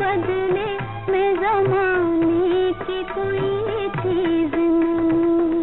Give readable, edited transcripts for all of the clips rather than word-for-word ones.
बदले में ज़माने की कोई चीज़ नहीं।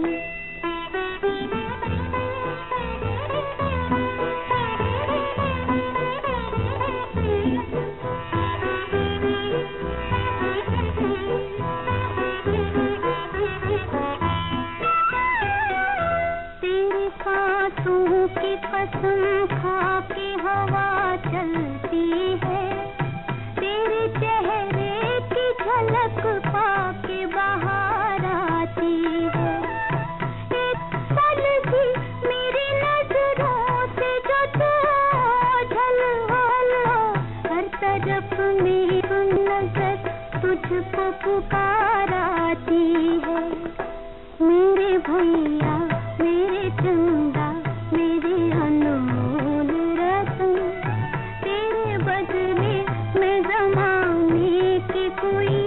तेरे सांसों की कसम खा के हवा चलती है, तेरे चेहरे की झलक पाके बाहर आती है। एक पल भी मेरी नजरों से जो तू ओझल हो, हर तरफ मेरी नजर तुझको पुकार आती है। मेरे भैया मेरे चंदा मेरे अनमोल रतन, तेरे बदले में ज़माने की कोई